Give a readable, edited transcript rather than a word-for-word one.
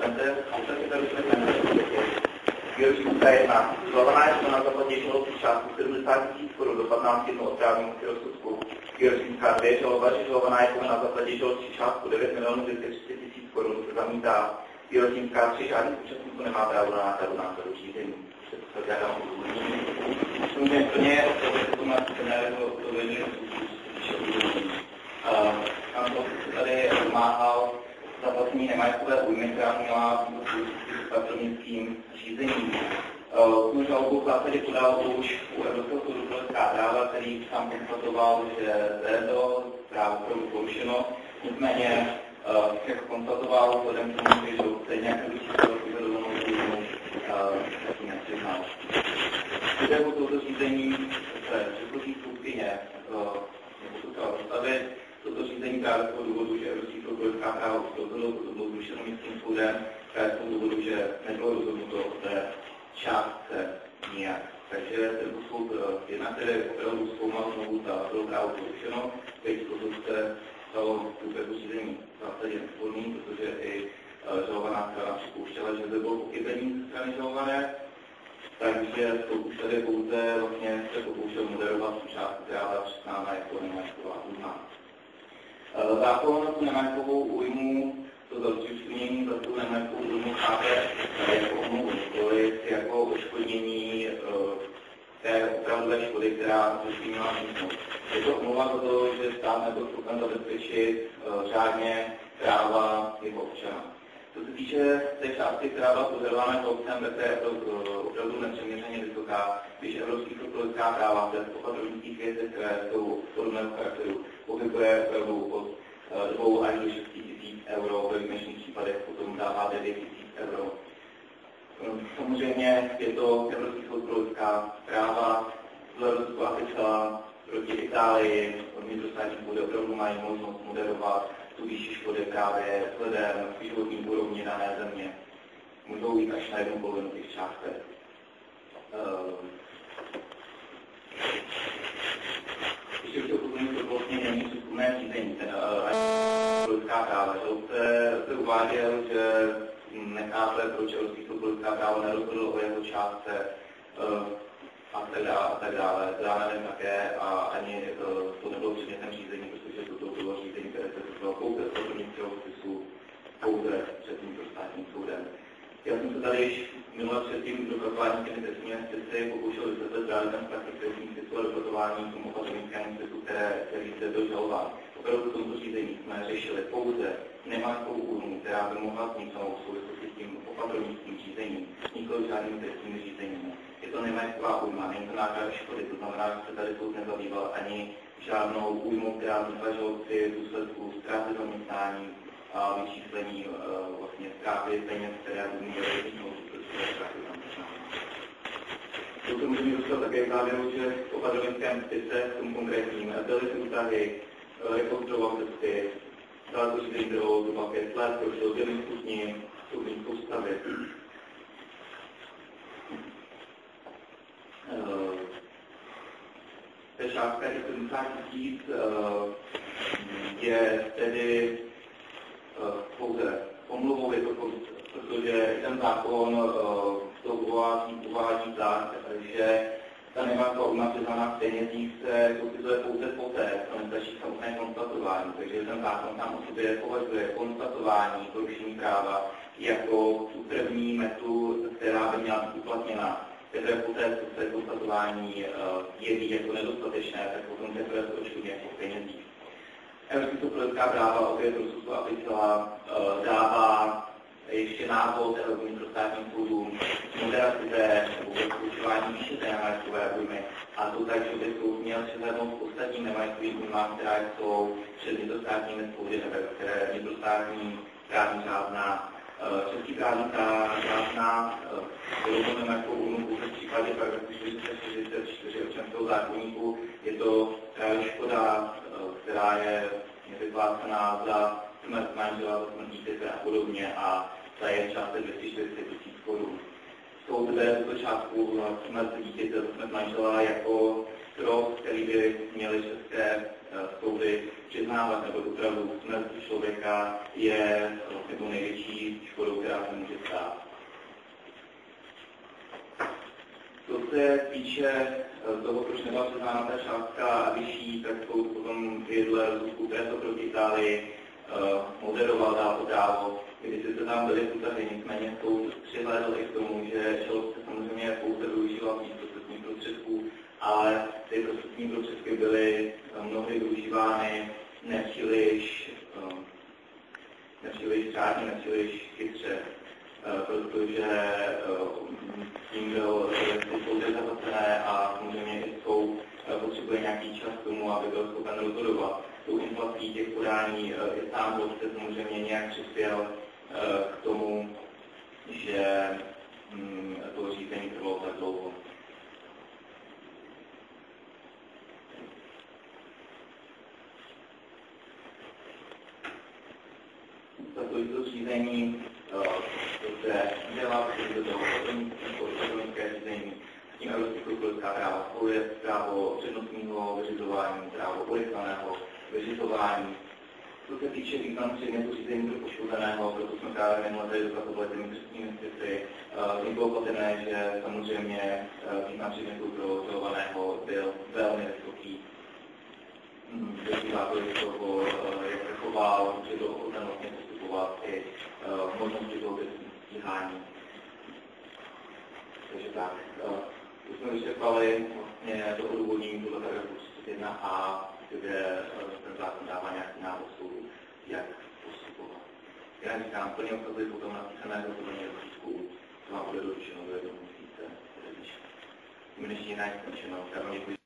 Výročníka 1. Zlovaná je na základě žaloby částku 70 000 korun do 15 dnů od právnímu rozsudku. Výročníka 2. Žaloba žalovaná je na základě žaloby částku 9 230 000 korun se zamítá. Výročníka 3. Žádný účastníků nemá právo na nákladu řízení. Plně to má tady pomáhal za vlastní nemajetkové újmy, která měla s patronnickým řízením. Tu žalobu v zásadě podal už u Evropského soudu pro lidská práva, který sám konstatoval, že to právo porušeno. Nicméně, jak konstatoval, vzhledem k tomu, že stejně jako když vyžadovanou újmu taky nepřiznal. V průběhu tohoto řízení se předchozí soudkyně pokusila zastavit toto řízení právě z toho důvodu, že Evropský soud pro lidská práva rozhodl, to bylo zrušeno městským soudem, právě z toho důvodu, že nebylo rozhodnuto o té částce nijak. Takže tento soud jednak tedy opravdu zkoumal znovu, zda bylo právo porušeno, teď toto se stalo v průběhu řízení v zásadě nesporný, protože i žalovaná strana připouštěla, že zde bylo pochybení ze strany žalované. Takže soud už tady pouze vlastně se pokoušel moderovat tu částku, která byla přiznána jako nemajetková újma. Zákon na tu nemajetkovou újmu, to rozčištění za tu nemajetkovou újmu chápe jako omluvu, nikoli jako odškodnění té opravdové škody, která měla vzniknout. Je to omluva za to, že stát nebyl schopen zabezpečit řádně práva jeho občana. Co se týče té částky, která byla pozorována soudcem, tak je opravdu nepřeměřeně vysoká, když Evropský soud pro lidská práva v opatrovnických věcech, které jsou podobného charakteru, pohybuje opravdu od 2 až do 6 000 euro, ve výjimečných případech potom dává 9 000 euro. Samozřejmě je to Evropský soud pro lidská práva, vzhledem k Africe proti Itálii, vnitrostátní soudy opravdu mají možnost moderovat tu výši škody právě vzhledem k životní úrovni dané země. Můžou jít až na 1/2 těch částek. Ještě bych chtěl upozornit, že to vlastně není přezkumné řízení, lidská práva. Žalobce se uváděl, že nechápe, proč Evropský soud pro lidská práva nerozhodl o jeho částce a tak dále. Zároveň také a ani to nebylo předmětem řízení, protože toto bylo řízení, které se týkalo pouze soudního spisu, pouze před tímto státním soudem. Já jsem se tady již minule předtím dokazováním těmi trestními spisy pokoušel vysvětlit právě ten praktik trestních spisů a dokazování tomu opatrovnickému spisu, který se byl žalován. Opravdu v tomto řízení jsme řešili pouze nemajetkovou újmu, která by mohla vzniknout v souvislosti s tím opatrovnickým řízením, nikoli žádným trestním řízením. Je to nemajetková újma, není to náklad škody, to znamená, že se tady soud nezabýval ani žádnou újmou, která vznikla žalobci v důsledku ztráty zaměstnání a vyčíslení vlastně ztráty peněz, které by měly vzniknout v důsledku ztráty zaměstnání. To se můžeme dostat také k závěru, že v opatrovnickém spise, v tom konkrétním, byly ty útahy, rekonstruoval cesty, celé to řízení bylo zhruba 5 let, prošlo 2 stupni soudní soustavy. Ta částka 70 000 je tedy pouze omluvou, je to protože ten zákon to uvádí tak, že ta nemajetková újma přiznaná v penězích se poskytuje pouze poté, to nestačí samotné konstatování, takže ten zákon tam o sobě považuje konstatování porušení práva jako tu první metu, která by měla být uplatněna. Teprve poté, co se konstatování jeví jako nedostatečné, tak potom teprve se odškodně jako v penězích. Evropský soud pro lidská práva opět rozsudku Apicela dává ještě návod vnitrostátním soudům moderaci té nebo používání výše té nemajetkové újmy. A to tak, že by soud měl přihlédnout k ostatním nemajetkovým újmám, které jsou před vnitrostátními soudy, nebo které vnitrostátní právní řád zná. Český právní řád zná podobnou nemajetkovou újmu pouze v případě paragrafu 444 občanského zákoníku. Je to právě škoda, která je vyplácená za smrt manžela, za smrt dítěte a podobně a ta je částek 240 000 korun. Soud bere tuto částku za smrt dítěte, za smrt manžela jako strop, který by měly české soudy přiznávat nebo opravdu smrt člověka, je vlastně tou největší škodou, která se může stát. Co se týče toho, proč nebyla přiznána ta částka vyšší, tak soud potom vědle rozsudku, které to proti Itálii moderoval, dál to právo, když se tam byli tutaři, nicméně soud přihlédl i k tomu, že žalob se samozřejmě pouze využíval víc procesních prostředků, ale ty procesní prostředky byly mnohdy využívány nepříliš řádně, nepříliš chytře, protože tím byl ty soudy zaplacené a samozřejmě i soud potřebuje nějaký čas k tomu, aby byl schopen rozhodovat. Tou inflací těch podání je sám se samozřejmě nějak přispěl k tomu, že to řízení trvalo tak dlouho. Takovýto řízení, to se dělá, protože to ekonomické řízení, s tím evropská práva spojuje právo přednostního vyřizování, právo urychleného vyřizování. Co se týče významu předmětu řízení pro poškozeného, proto jsme právě minule tady dokazovali těmi trestními věci, tím bylo patrné, že samozřejmě význam předmětu pro žalovaného byl velmi vysoký. Vyplývá to z toho, jak se choval, že byl ochoten vlastně postupovat i možnosti toho stíhání. Takže tak, už jsme vyčerpali vlastně to odůvodnění podle paragrafu 31a, kde ten zákon dává nějaký návod soudu, jak postupovat. Já říkám, plně odkazuji potom na písané rozhodnutí rozsudku, to vám bude doručeno do jednoho měsíce. Dnešní jinak skončeno. Já vám děkuji.